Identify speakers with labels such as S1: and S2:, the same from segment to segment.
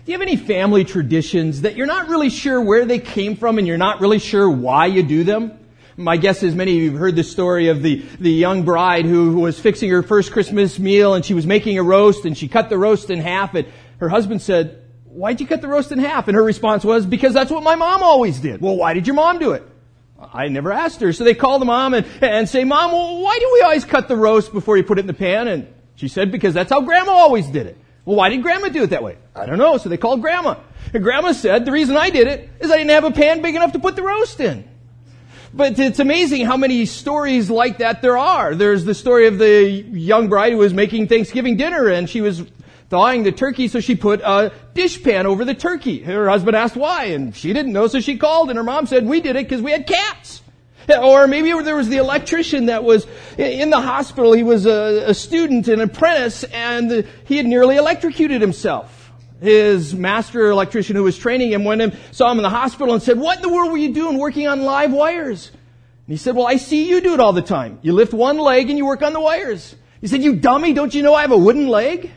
S1: Do you have any family traditions that you're not really sure where they came from and you're not really sure why you do them? My guess is many of you have heard the story of the young bride who was fixing her first Christmas meal, and she was making a roast, and she cut the roast in half, and her husband said, "Why'd you cut the roast in half?" And her response was, "Because that's what my mom always did." "Well, why did your mom do it?" "I never asked her." So they call the mom and say, "Mom, well, why do we always cut the roast before you put it in the pan?" And she said, "Because that's how Grandma always did it." "Well, why did Grandma do it that way?" "I don't know." So they called Grandma. And Grandma said, "The reason I did it is I didn't have a pan big enough to put the roast in." But it's amazing how many stories like that there are. There's the story of the young bride who was making Thanksgiving dinner, and she was thawing the turkey, so she put a dishpan over the turkey. Her husband asked why, and she didn't know, so she called, and her mom said, "We did it because we had cats." Or maybe there was the electrician that was in the hospital. He was a student, an apprentice, and he had nearly electrocuted himself. His master electrician who was training him went and saw him in the hospital and said, "What in the world were you doing working on live wires?" And he said, "Well, I see you do it all the time. You lift one leg and you work on the wires." He said, "You dummy, don't you know I have a wooden leg?"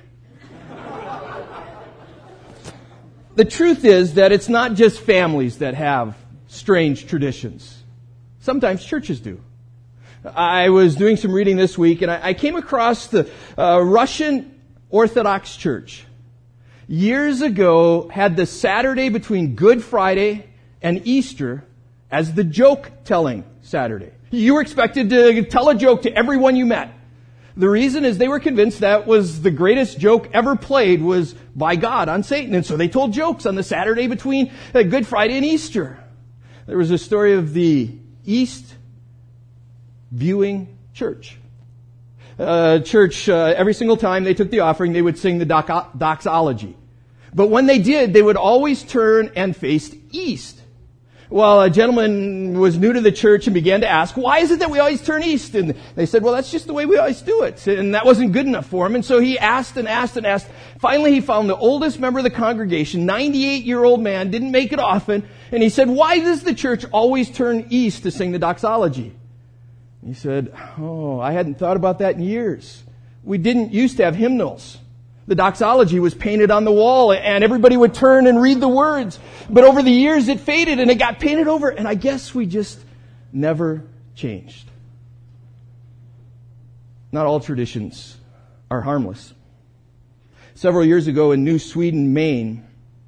S1: The truth is that it's not just families that have strange traditions. Sometimes churches do. I was doing some reading this week, and I came across the Russian Orthodox Church. Years ago, had the Saturday between Good Friday and Easter as the joke-telling Saturday. You were expected to tell a joke to everyone you met. The reason is they were convinced that was the greatest joke ever played was by God on Satan. And so they told jokes on the Saturday between Good Friday and Easter. There was a story of the East Viewing Church. Every single time they took the offering, they would sing the doxology. But when they did, they would always turn and face east. Well, a gentleman was new to the church and began to ask, "Why is it that we always turn east?" And they said, "Well, that's just the way we always do it." And that wasn't good enough for him. And so he asked and asked and asked. Finally, he found the oldest member of the congregation, 98-year-old man, didn't make it often. And he said, "Why does the church always turn east to sing the doxology?" He said, "Oh, I hadn't thought about that in years. We didn't used to have hymnals. The doxology was painted on the wall, and everybody would turn and read the words. But over the years, it faded, and it got painted over, and I guess we just never changed." Not all traditions are harmless. Several years ago in New Sweden, Maine,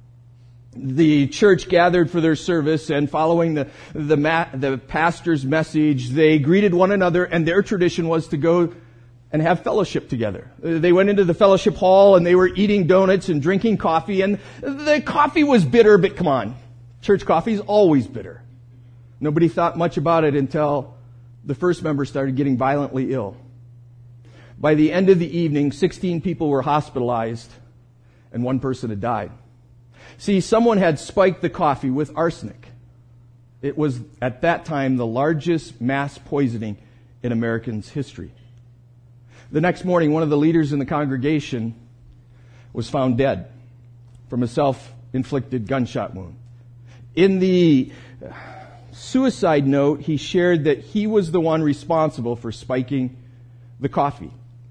S1: the church gathered for their service, and following the pastor's message, they greeted one another, and their tradition was to go and have fellowship together. They went into the fellowship hall, and they were eating donuts and drinking coffee, and the coffee was bitter, but come on, church coffee is always bitter. Nobody thought much about it until the first member started getting violently ill. By the end of the evening, 16 people were hospitalized, and one person had died. See, someone had spiked the coffee with arsenic. It was, at that time, the largest mass poisoning in Americans' history. The next morning, one of the leaders in the congregation was found dead from a self-inflicted gunshot wound. In the suicide note, he shared that he was the one responsible for spiking the coffee.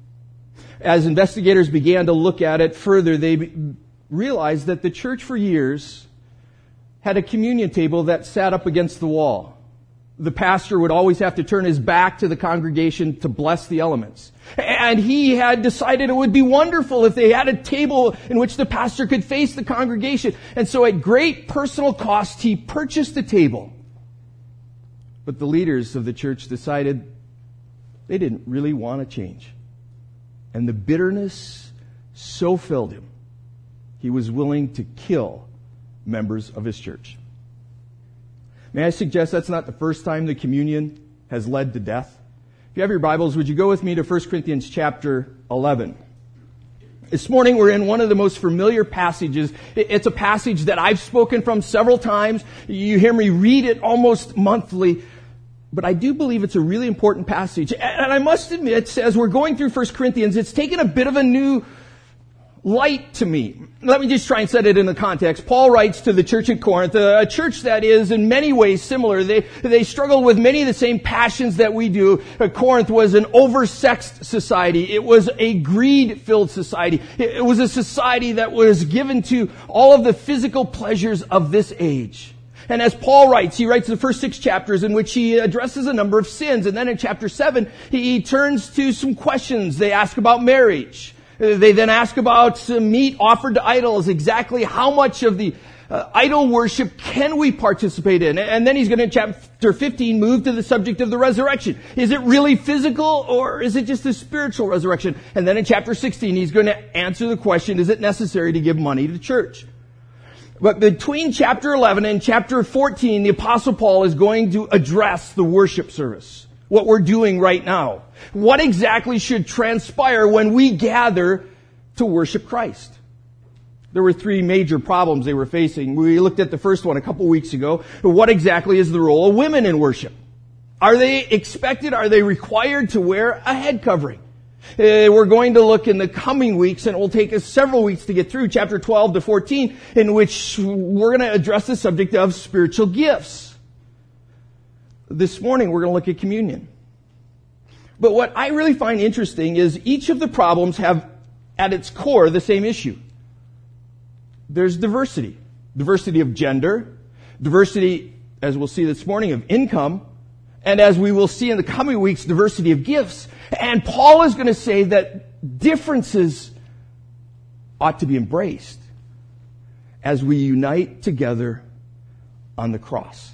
S1: As investigators began to look at it further, they realized that the church for years had a communion table that sat up against the wall. The pastor would always have to turn his back to the congregation to bless the elements. And he had decided it would be wonderful if they had a table in which the pastor could face the congregation. And so at great personal cost, he purchased the table. But the leaders of the church decided they didn't really want to change. And the bitterness so filled him, he was willing to kill members of his church. May I suggest that's not the first time the communion has led to death? If you have your Bibles, would you go with me to 1 Corinthians chapter 11? This morning we're in one of the most familiar passages. It's a passage that I've spoken from several times. You hear me read it almost monthly. But I do believe it's a really important passage. And I must admit, as we're going through 1 Corinthians, it's taken a bit of a new light to me. Let me just try and set it in the context. Paul writes to the church at Corinth, a church that is in many ways similar. They struggle with many of the same passions that we do. Corinth was an oversexed society. It was a greed-filled society. It was a society that was given to all of the physical pleasures of this age. And as Paul writes, he writes the first 6 chapters in which he addresses a number of sins. And then in chapter 7, he turns to some questions. They ask about marriage. They then ask about meat offered to idols, exactly how much of the idol worship can we participate in. And then he's going to, in chapter 15, move to the subject of the resurrection. Is it really physical or is it just a spiritual resurrection? And then in chapter 16, he's going to answer the question, is it necessary to give money to the church? But between chapter 11 and chapter 14, the Apostle Paul is going to address the worship service. What we're doing right now. What exactly should transpire when we gather to worship Christ? There were 3 major problems they were facing. We looked at the first one a couple weeks ago. What exactly is the role of women in worship? Are they expected, are they required to wear a head covering? We're going to look in the coming weeks, and it will take us several weeks to get through chapter 12 to 14, in which we're going to address the subject of spiritual gifts. This morning, we're going to look at communion. But what I really find interesting is each of the problems have, at its core, the same issue. There's diversity. Diversity of gender, diversity, as we'll see this morning, of income, and as we will see in the coming weeks, diversity of gifts. And Paul is going to say that differences ought to be embraced as we unite together on the cross.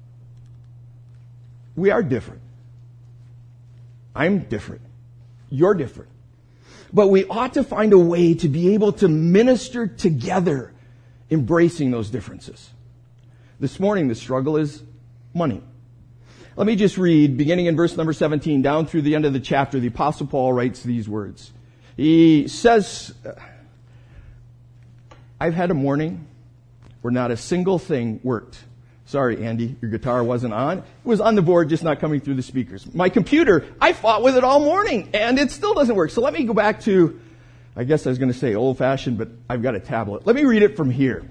S1: We are different. I'm different. You're different. But we ought to find a way to be able to minister together, embracing those differences. This morning, the struggle is money. Let me just read, beginning in verse number 17, down through the end of the chapter, the Apostle Paul writes these words. He says, I've had a morning where not a single thing worked. Sorry, Andy, your guitar wasn't on. It was on the board, just not coming through the speakers. My computer, I fought with it all morning, and it still doesn't work. So let me go back to, I guess I was going to say old-fashioned, but I've got a tablet. Let me read it from here.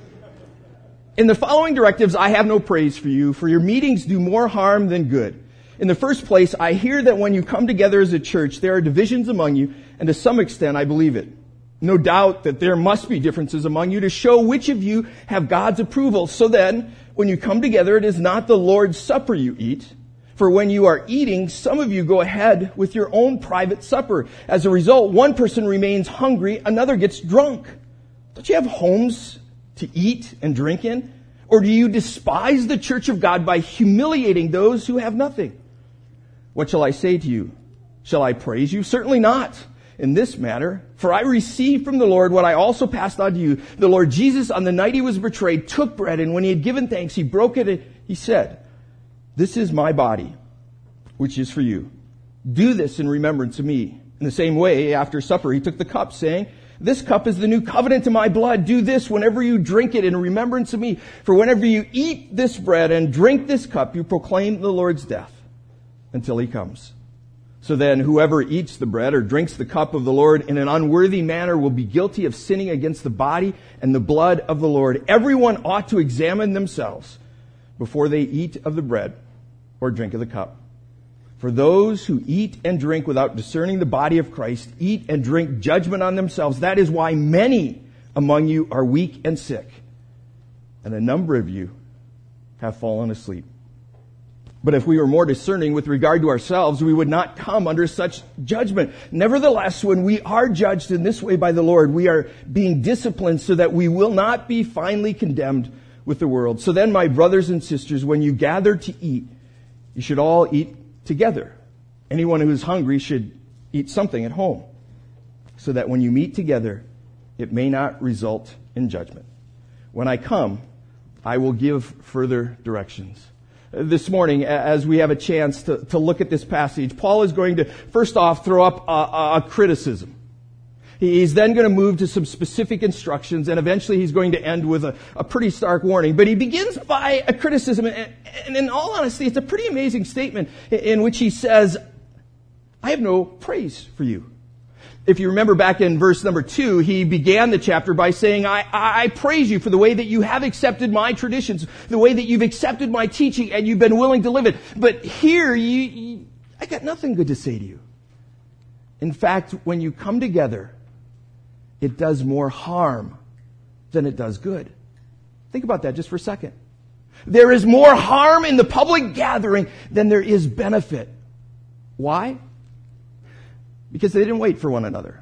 S1: In the following directives, I have no praise for you, for your meetings do more harm than good. In the first place, I hear that when you come together as a church, there are divisions among you, and to some extent, I believe it. No doubt that there must be differences among you to show which of you have God's approval. So then, when you come together, it is not the Lord's Supper you eat. For when you are eating, some of you go ahead with your own private supper. As a result, one person remains hungry, another gets drunk. Don't you have homes to eat and drink in? Or do you despise the church of God by humiliating those who have nothing? What shall I say to you? Shall I praise you? Certainly not in this matter. For I received from the Lord what I also passed on to you. The Lord Jesus, on the night he was betrayed, took bread, and when he had given thanks, he broke it, and he said, "This is my body, which is for you. Do this in remembrance of me." In the same way, after supper, he took the cup, saying, "This cup is the new covenant in my blood. Do this whenever you drink it in remembrance of me. For whenever you eat this bread and drink this cup, you proclaim the Lord's death until he comes. So then, whoever eats the bread or drinks the cup of the Lord in an unworthy manner will be guilty of sinning against the body and the blood of the Lord. Everyone ought to examine themselves before they eat of the bread or drink of the cup. For those who eat and drink without discerning the body of Christ eat and drink judgment on themselves. That is why many among you are weak and sick, and a number of you have fallen asleep. But if we were more discerning with regard to ourselves, we would not come under such judgment. Nevertheless, when we are judged in this way by the Lord, we are being disciplined so that we will not be finally condemned with the world. So then, my brothers and sisters, when you gather to eat, you should all eat together. Anyone who is hungry should eat something at home, so that when you meet together, it may not result in judgment. When I come, I will give further directions. This morning, as we have a chance to look at this passage, Paul is going to, first off, throw up a criticism. He's then going to move to some specific instructions, and eventually he's going to end with a pretty stark warning. But he begins by a criticism, and in all honesty, it's a pretty amazing statement in which he says, I have no praise for you. If you remember back in verse number 2, he began the chapter by saying, I praise you for the way that you have accepted my traditions, the way that you've accepted my teaching, and you've been willing to live it. But here, I got nothing good to say to you. In fact, when you come together, it does more harm than it does good. Think about that just for a second. There is more harm in the public gathering than there is benefit. Why? Because they didn't wait for one another.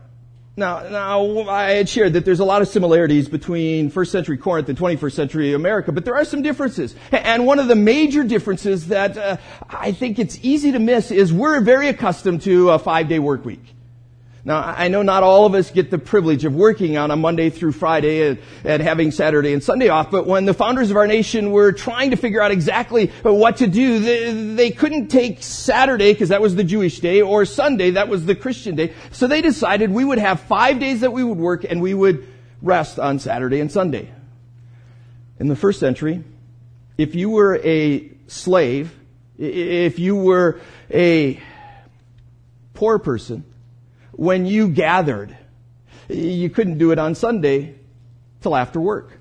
S1: Now, I had shared that there's a lot of similarities between first century Corinth and 21st century America, but there are some differences. And one of the major differences that I think it's easy to miss is we're very accustomed to a 5-day work week. Now, I know not all of us get the privilege of working on a Monday through Friday and having Saturday and Sunday off, but when the founders of our nation were trying to figure out exactly what to do, they couldn't take Saturday, because that was the Jewish day, or Sunday, that was the Christian day. So they decided we would have 5 days that we would work and we would rest on Saturday and Sunday. In the first century, if you were a slave, if you were a poor person, when you gathered, you couldn't do it on Sunday till after work.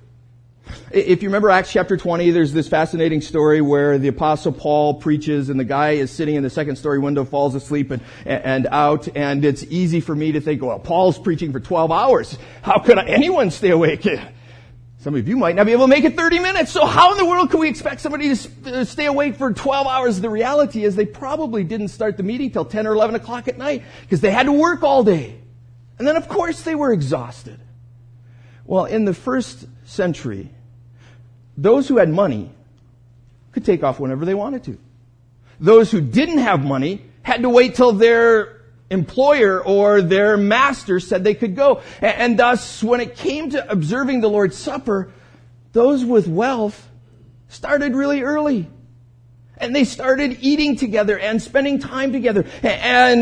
S1: If you remember Acts chapter 20, there's this fascinating story where the Apostle Paul preaches and the guy is sitting in the second story window, falls asleep and out. And it's easy for me to think, well, Paul's preaching for 12 hours. How could anyone stay awake? Some of you might not be able to make it 30 minutes. So how in the world can we expect somebody to stay awake for 12 hours? The reality is they probably didn't start the meeting till 10 or 11 o'clock at night because they had to work all day. And then, of course, they were exhausted. Well, in the first century, those who had money could take off whenever they wanted to. Those who didn't have money had to wait till their employer or their master said they could go. And thus, when it came to observing the Lord's Supper, those with wealth started really early. And they started eating together and spending time together and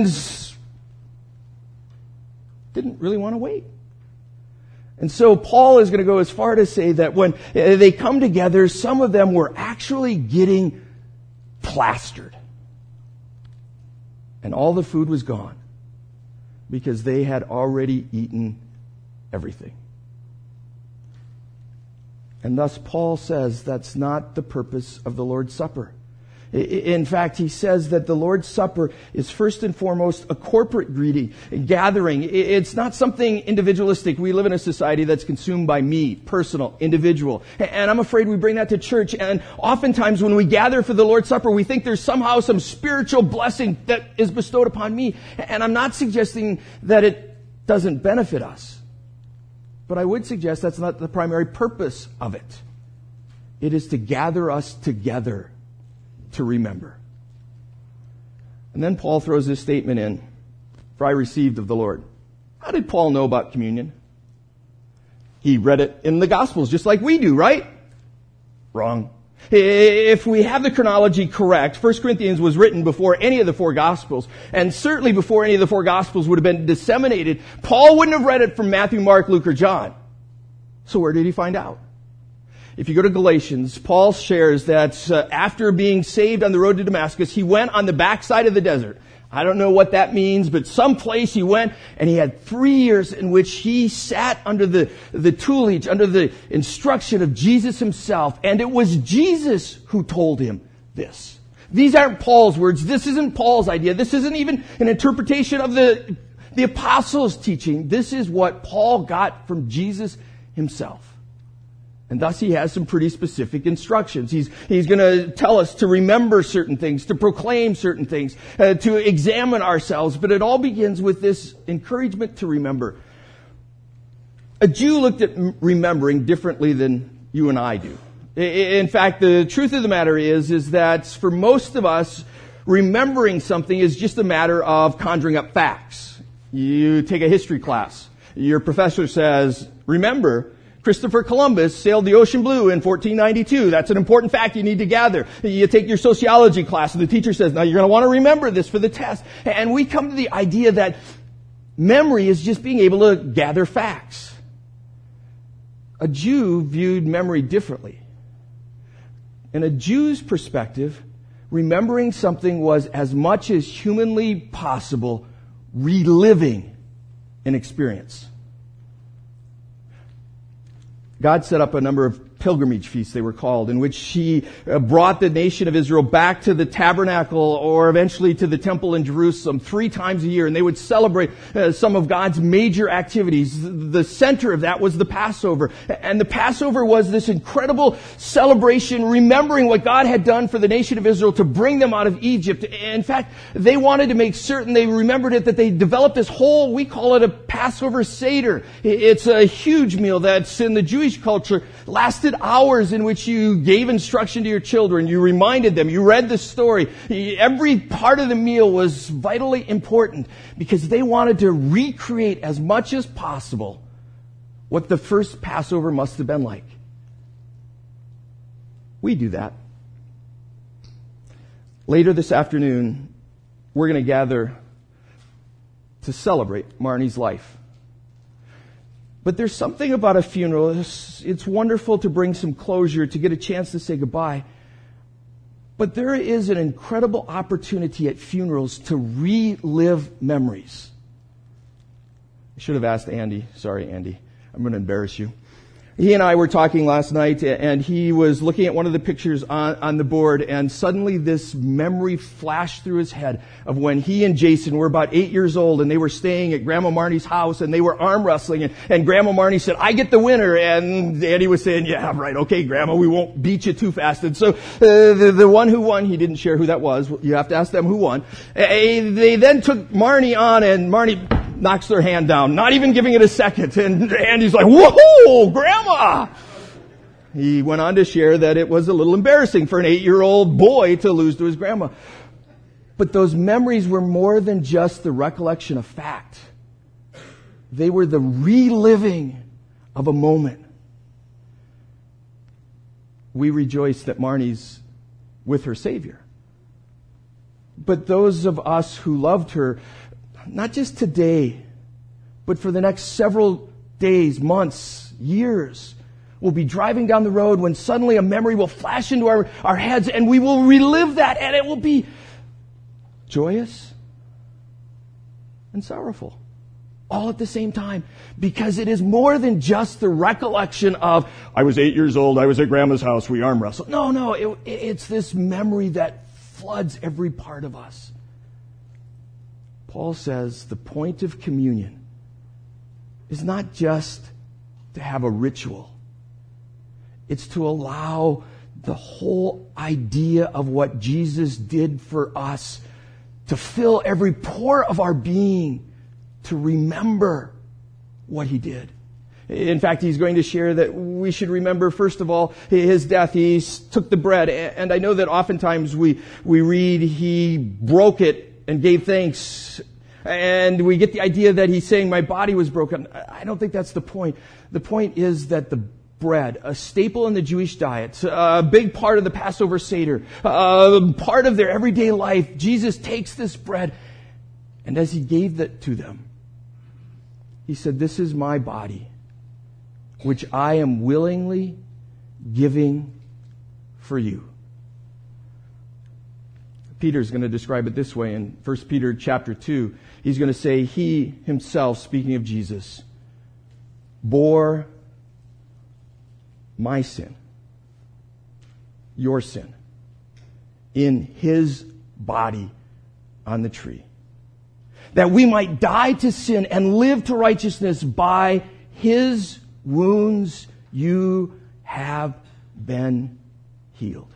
S1: didn't really want to wait. And so Paul is going to go as far to say that when they come together, some of them were actually getting plastered. And all the food was gone because they had already eaten everything. And thus Paul says that's not the purpose of the Lord's Supper. In fact, he says that the Lord's Supper is first and foremost a corporate gathering. It's not something individualistic. We live in a society that's consumed by me, personal, individual. And I'm afraid we bring that to church. And oftentimes when we gather for the Lord's Supper, we think there's somehow some spiritual blessing that is bestowed upon me. And I'm not suggesting that it doesn't benefit us. But I would suggest that's not the primary purpose of it. It is to gather us together to remember. And then Paul throws this statement in, for I received of the Lord. How did Paul know about communion? He read it in the Gospels, just like we do, right? Wrong. If we have the chronology correct, 1 Corinthians was written before any of the four Gospels, and certainly before any of the four Gospels would have been disseminated. Paul wouldn't have read it from Matthew, Mark, Luke, or John. So where did he find out? If you go to Galatians, Paul shares that after being saved on the road to Damascus, he went on the backside of the desert. I don't know what that means, but someplace he went, and he had 3 years in which he sat under the tutelage, under the instruction of Jesus himself, and it was Jesus who told him this. These aren't Paul's words. This isn't Paul's idea. This isn't even an interpretation of the apostles' teaching. This is what Paul got from Jesus himself. And thus he has some pretty specific instructions. He's going to tell us to remember certain things, to proclaim certain things, to examine ourselves. But it all begins with this encouragement to remember. A Jew looked at remembering differently than you and I do. In fact, the truth of the matter is that for most of us, remembering something is just a matter of conjuring up facts. You take a history class. Your professor says, remember, Christopher Columbus sailed the ocean blue in 1492. That's an important fact you need to gather. You take your sociology class and the teacher says, now you're going to want to remember this for the test. And we come to the idea that memory is just being able to gather facts. A Jew viewed memory differently. In a Jew's perspective, remembering something was as much as humanly possible reliving an experience. God set up a number of pilgrimage feasts, they were called, in which He brought the nation of Israel back to the tabernacle or eventually to the temple in Jerusalem 3 times a year, and they would celebrate some of God's major activities. The center of that was the Passover. And the Passover was this incredible celebration remembering what God had done for the nation of Israel to bring them out of Egypt. In fact, they wanted to make certain they remembered it, that they developed this whole, we call it a Passover Seder. It's a huge meal that's in the Jewish culture lasted hours, in which you gave instruction to your children, you reminded them, you read the story. Every part of the meal was vitally important because they wanted to recreate as much as possible what the first Passover must have been like. We do that. Later this afternoon, we're going to gather to celebrate Marnie's life. But there's something about a funeral. It's wonderful to bring some closure, to get a chance to say goodbye. But there is an incredible opportunity at funerals to relive memories. I should have asked Andy. Sorry, Andy. I'm going to embarrass you. He and I were talking last night, and he was looking at one of the pictures on the board, and suddenly this memory flashed through his head of when he and Jason were about 8 years old, and they were staying at Grandma Marnie's house, and they were arm wrestling, and Grandma Marnie said, "I get the winner," and Andy was saying, "Yeah, right, okay, Grandma, we won't beat you too fast." And so the one who won, he didn't share who that was. You have to ask them who won. They then took Marnie on, and Marnie knocks their hand down, not even giving it a second. And Andy's like, "Whoa, Grandma!" He went on to share that it was a little embarrassing for an 8-year-old boy to lose to his grandma. But those memories were more than just the recollection of fact. They were the reliving of a moment. We rejoice that Marnie's with her Savior. But those of us who loved her, not just today, but for the next several days, months, years, we'll be driving down the road when suddenly a memory will flash into our heads, and we will relive that, and it will be joyous and sorrowful all at the same time, because it is more than just the recollection of, I was 8 years old, I was at Grandma's house, we arm wrestled. No, it's this memory that floods every part of us. Paul says the point of communion is not just to have a ritual. It's to allow the whole idea of what Jesus did for us to fill every pore of our being, to remember what He did. In fact, he's going to share that we should remember, first of all, His death. He took the bread, and I know that oftentimes we read He broke it and gave thanks, and we get the idea that He's saying, my body was broken. I don't think that's the point. The point is that the bread, a staple in the Jewish diet, a big part of the Passover Seder, part of their everyday life, Jesus takes this bread, and as He gave it to them, He said, "This is my body, which I am willingly giving for you." Peter's going to describe it this way in 1 Peter chapter 2. He's going to say, He Himself, speaking of Jesus, bore my sin, your sin, in His body on the tree, that we might die to sin and live to righteousness. By His wounds you have been healed.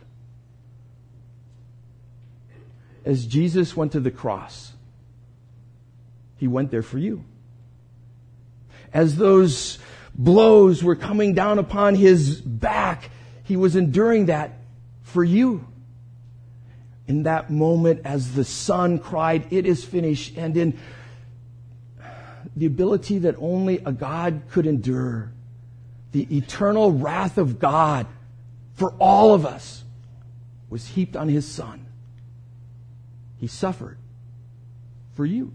S1: As Jesus went to the cross, He went there for you. As those blows were coming down upon His back, He was enduring that for you. In that moment, as the Son cried, "It is finished," and in the ability that only a God could endure, the eternal wrath of God for all of us was heaped on His Son. He suffered for you.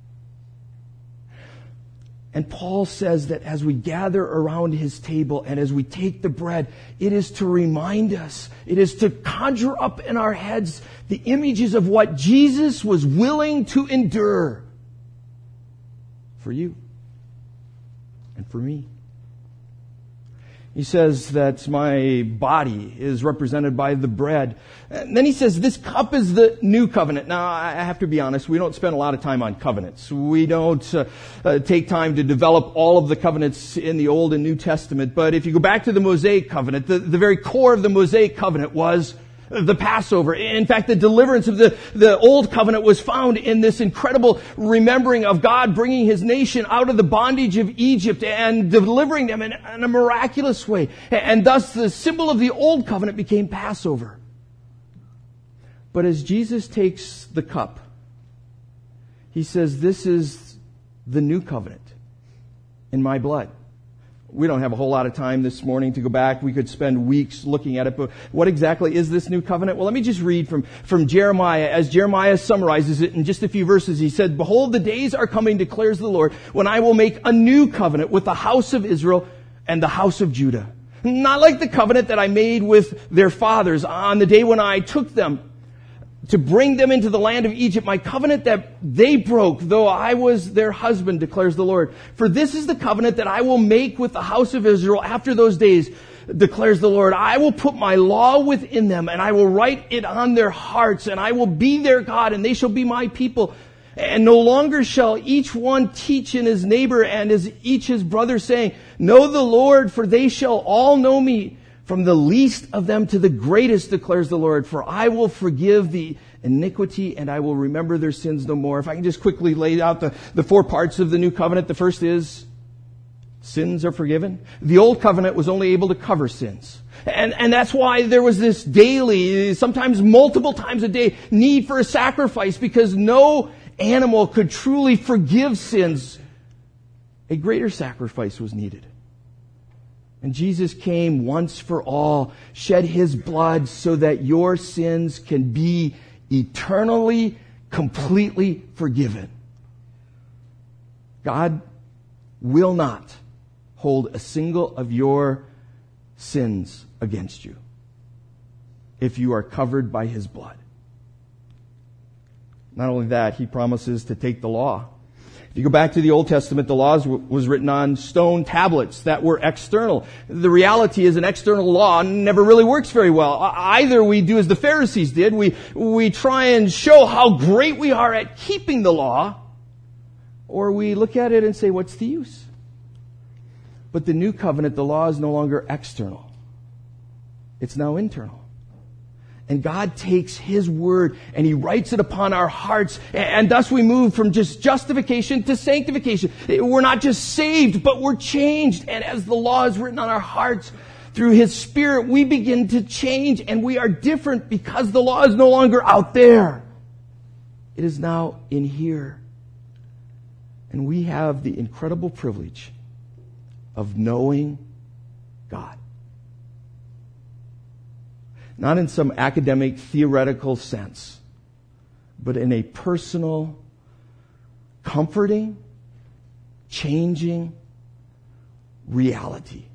S1: And Paul says that as we gather around His table and as we take the bread, it is to remind us, it is to conjure up in our heads the images of what Jesus was willing to endure for you. and for me. He says that my body is represented by the bread. And then he says this cup is the new covenant. Now, I have to be honest, we don't spend a lot of time on covenants. We don't take time to develop all of the covenants in the Old and New Testament. But if you go back to the Mosaic covenant, the very core of the Mosaic covenant was the Passover. In fact, the deliverance of the old covenant was found in this incredible remembering of God bringing His nation out of the bondage of Egypt and delivering them in a miraculous way. And thus the symbol of the old covenant became Passover. But as Jesus takes the cup, He says, this is the new covenant in my blood. We don't have a whole lot of time this morning to go back. We could spend weeks looking at it. But what exactly is this new covenant? Well, let me just read from Jeremiah. As Jeremiah summarizes it in just a few verses, he said, "Behold, the days are coming, declares the Lord, when I will make a new covenant with the house of Israel and the house of Judah. Not like the covenant that I made with their fathers on the day when I took them to bring them into the land of Egypt, my covenant that they broke, though I was their husband, declares the Lord. For this is the covenant that I will make with the house of Israel after those days, declares the Lord. I will put my law within them, and I will write it on their hearts, and I will be their God, and they shall be my people. And no longer shall each one teach in his neighbor and each his brother, saying, Know the Lord, for they shall all know me, from the least of them to the greatest, declares the Lord. For I will forgive the iniquity and I will remember their sins no more." If I can just quickly lay out the four parts of the new covenant. The first is sins are forgiven. The old covenant was only able to cover sins. And that's why there was this daily, sometimes multiple times a day, need for a sacrifice, because no animal could truly forgive sins. A greater sacrifice was needed. And Jesus came once for all, shed His blood so that your sins can be eternally, completely forgiven. God will not hold a single of your sins against you if you are covered by His blood. Not only that, He promises to take the law. If you go back to the Old Testament, the laws was written on stone tablets that were external. The reality is an external law never really works very well. Either we do as the Pharisees did, we try and show how great we are at keeping the law, or we look at it and say, what's the use? But the new covenant, the law is no longer external. It's now internal. And God takes His word and He writes it upon our hearts. And thus we move from just justification to sanctification. We're not just saved, but we're changed. And as the law is written on our hearts, through His Spirit, we begin to change. And we are different because the law is no longer out there. It is now in here. And we have the incredible privilege of knowing God. Not in some academic, theoretical sense, but in a personal, comforting, changing reality.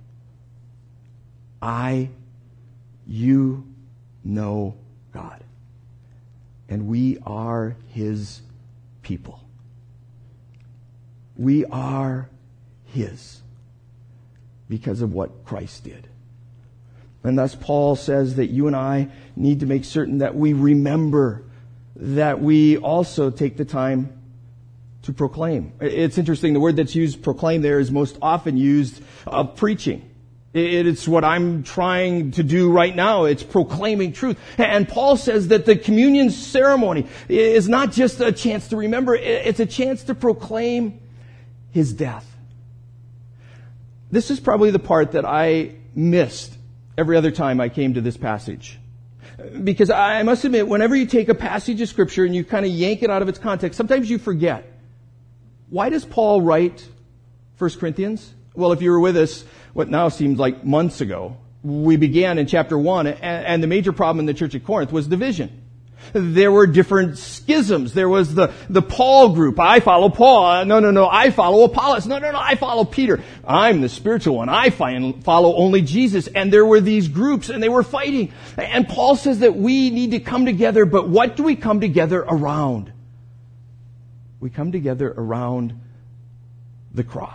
S1: You know God. And we are His people. We are His because of what Christ did. And thus Paul says that you and I need to make certain that we remember, that we also take the time to proclaim. It's interesting, the word that's used, proclaim, there is most often used of preaching. It's what I'm trying to do right now. It's proclaiming truth. And Paul says that the communion ceremony is not just a chance to remember, it's a chance to proclaim His death. This is probably the part that I missed every other time I came to this passage. Because I must admit, whenever you take a passage of Scripture and you kind of yank it out of its context, sometimes you forget. Why does Paul write 1 Corinthians? Well, if you were with us, what now seems like months ago, we began in chapter 1, and the major problem in the church at Corinth was division. There were different schisms. There was the Paul group. I follow Paul. No, I follow Apollos. No, I follow Peter. I'm the spiritual one. I follow only Jesus. And there were these groups, and they were fighting. And Paul says that we need to come together, but what do we come together around? We come together around the cross.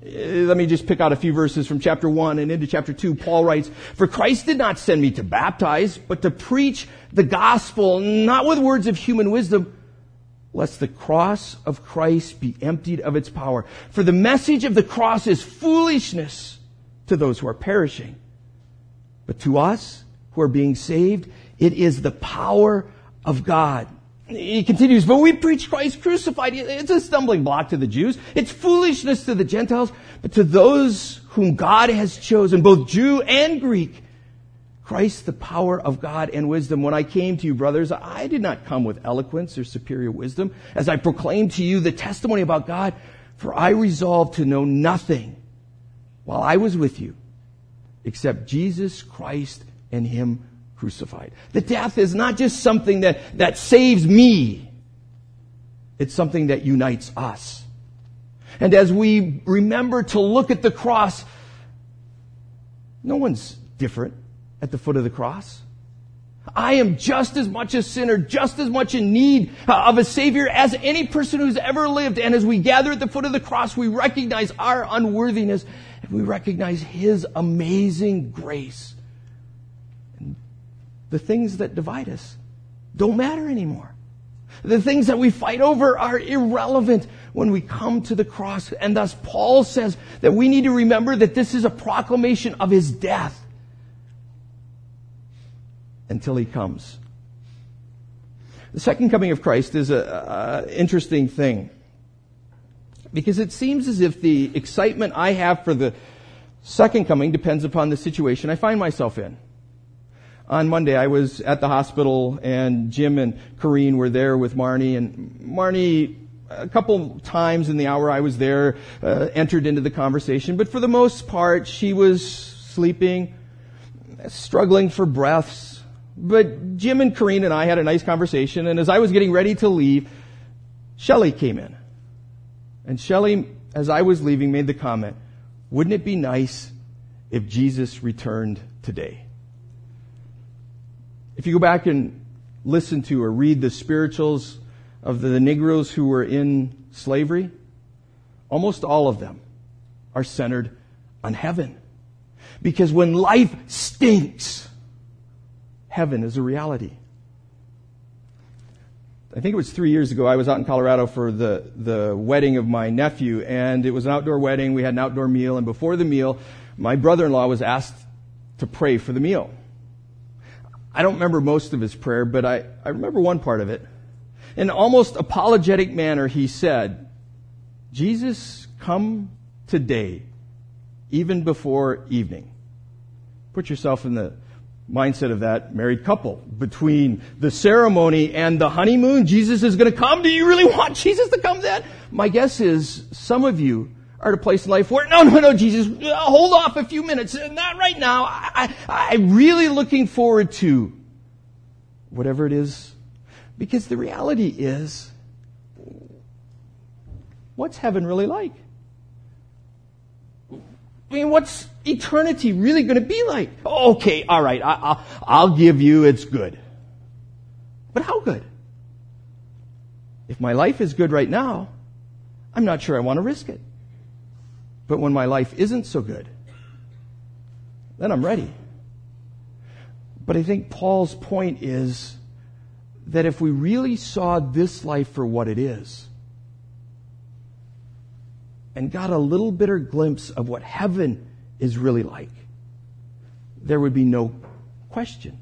S1: Let me just pick out a few verses from chapter 1 and into chapter 2. Paul writes, "For Christ did not send me to baptize, but to preach the gospel, not with words of human wisdom, lest the cross of Christ be emptied of its power. For the message of the cross is foolishness to those who are perishing. But to us who are being saved, it is the power of God." He continues, "But we preach Christ crucified." It's a stumbling block to the Jews. It's foolishness to the Gentiles. But to those whom God has chosen, both Jew and Greek, Christ the power of God and wisdom. When I came to you, brothers, I did not come with eloquence or superior wisdom, as I proclaimed to you the testimony about God. For I resolved to know nothing while I was with you, except Jesus Christ and Him crucified. The death is not just something that saves me. It's something that unites us. And as we remember to look at the cross, no one's different at the foot of the cross. I am just as much a sinner, just as much in need of a Savior as any person who's ever lived. And as we gather at the foot of the cross, we recognize our unworthiness and we recognize His amazing grace. The things that divide us don't matter anymore. The things that we fight over are irrelevant when we come to the cross. And thus Paul says that we need to remember that this is a proclamation of His death until He comes. The second coming of Christ is an interesting thing, because it seems as if the excitement I have for the second coming depends upon the situation I find myself in. On Monday, I was at the hospital, and Jim and Corrine were there with Marnie. And Marnie, a couple times in the hour I was there, entered into the conversation. But for the most part, she was sleeping, struggling for breaths. But Jim and Corrine and I had a nice conversation. And as I was getting ready to leave, Shelley came in. And Shelley, as I was leaving, made the comment, "Wouldn't it be nice if Jesus returned today?" If you go back and listen to or read the spirituals of the Negroes who were in slavery, almost all of them are centered on heaven. Because when life stinks, heaven is a reality. I think it was 3 years ago, I was out in Colorado for the wedding of my nephew, and it was an outdoor wedding. We had an outdoor meal, and before the meal, my brother-in-law was asked to pray for the meal. I don't remember most of his prayer, but I remember one part of it. In an almost apologetic manner, he said, "Jesus, come today, even before evening." Put yourself in the mindset of that married couple. Between the ceremony and the honeymoon, Jesus is going to come. Do you really want Jesus to come then? My guess is some of you are at a place in life where, no, Jesus, hold off a few minutes. Not right now. I'm really looking forward to whatever it is. Because the reality is, what's heaven really like? I mean, what's eternity really going to be like? Okay, all right, I'll give you it's good. But how good? If my life is good right now, I'm not sure I want to risk it. But when my life isn't so good, then I'm ready. But I think Paul's point is that if we really saw this life for what it is, and got a little bitter glimpse of what heaven is really like, there would be no question.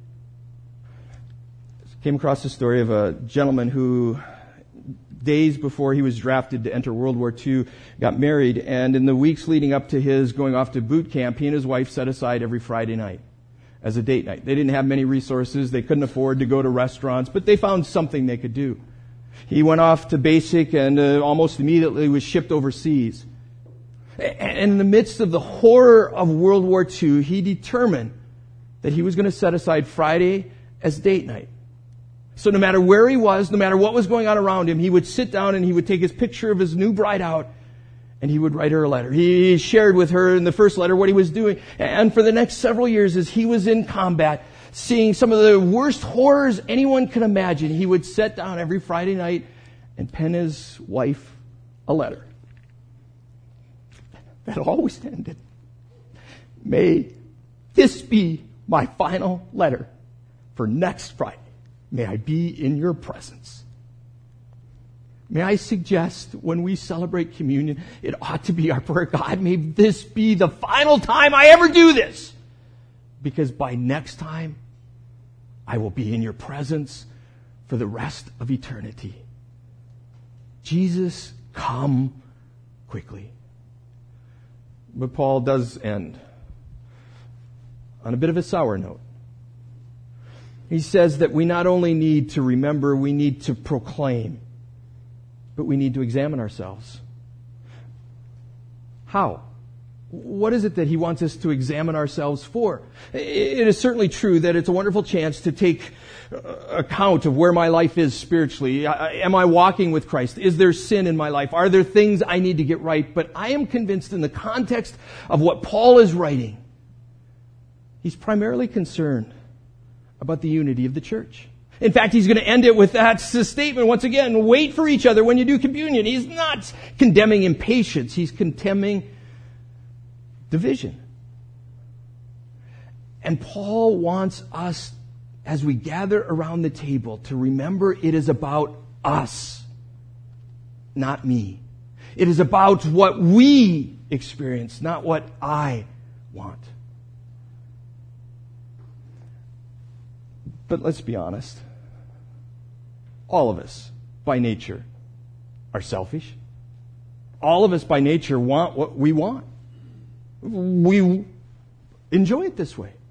S1: Came across the story of a gentleman who, days before he was drafted to enter World War II, got married, and in the weeks leading up to his going off to boot camp, he and his wife set aside every Friday night as a date night. They didn't have many resources. They couldn't afford to go to restaurants, but they found something they could do. He went off to basic and almost immediately was shipped overseas. And in the midst of the horror of World War II, he determined that he was going to set aside Friday as date night. So no matter where he was, no matter what was going on around him, he would sit down and he would take his picture of his new bride out and he would write her a letter. He shared with her in the first letter what he was doing. And for the next several years, as he was in combat, seeing some of the worst horrors anyone can imagine, he would sit down every Friday night and pen his wife a letter. that always ended. May this be my final letter for next Friday. May I be in your presence. May I suggest when we celebrate communion, it ought to be our prayer, God, may this be the final time I ever do this. Because by next time, I will be in your presence for the rest of eternity. Jesus, come quickly. But Paul does end on a bit of a sour note. He says that we not only need to remember, we need to proclaim, but we need to examine ourselves. How? What is it that he wants us to examine ourselves for? It is certainly true that it's a wonderful chance to take account of where my life is spiritually. Am I walking with Christ? Is there sin in my life? Are there things I need to get right? But I am convinced in the context of what Paul is writing, he's primarily concerned about the unity of the church. In fact, he's going to end it with that statement once again, wait for each other when you do communion. He's not condemning impatience. He's condemning division. And Paul wants us, as we gather around the table, to remember it is about us, not me. It is about what we experience, not what I want. But let's be honest. All of us, by nature, are selfish. All of us, by nature, want what we want. We enjoy it this way.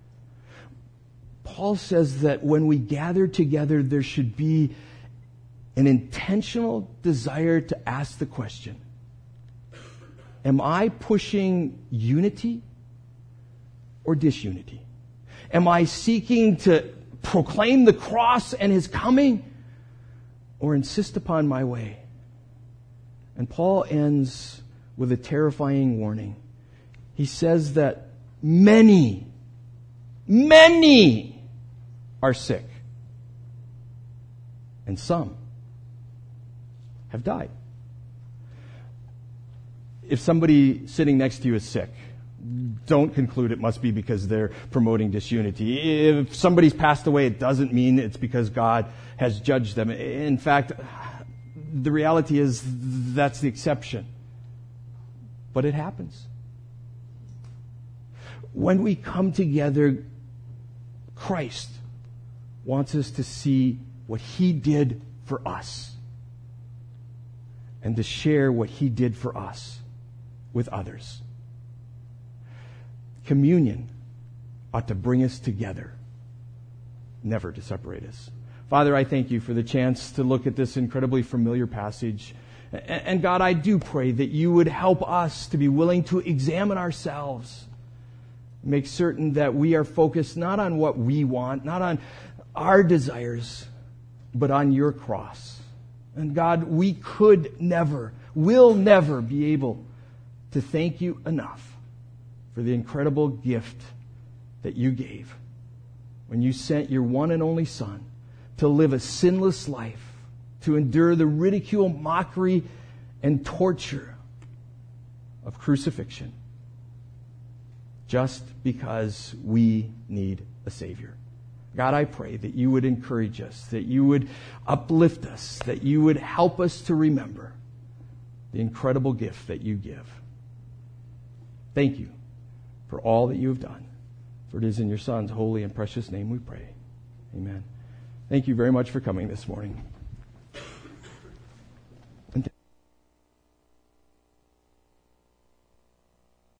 S1: Paul says that when we gather together, there should be an intentional desire to ask the question, am I pushing unity or disunity? Am I seeking to proclaim the cross and his coming, or insist upon my way? And Paul ends with a terrifying warning. He says that many are sick, and some have died. If somebody sitting next to you is sick, don't conclude it must be because they're promoting disunity. If somebody's passed away, it doesn't mean it's because God has judged them. In fact, the reality is that's the exception. But it happens. When we come together, Christ wants us to see what he did for us and to share what he did for us with others. Communion ought to bring us together, never to separate us. Father, I thank you for the chance to look at this incredibly familiar passage. And God, I do pray that you would help us to be willing to examine ourselves. Make certain that we are focused not on what we want, not on our desires, but on your cross. And God, we could never, will never be able to thank you enough for the incredible gift that you gave when you sent your one and only Son to live a sinless life, to endure the ridicule, mockery, and torture of crucifixion, just because we need a Savior. God, I pray that you would encourage us, that you would uplift us, that you would help us to remember the incredible gift that you give. Thank you for all that you have done. For it is in your Son's holy and precious name we pray. Amen. Thank you very much for coming this morning.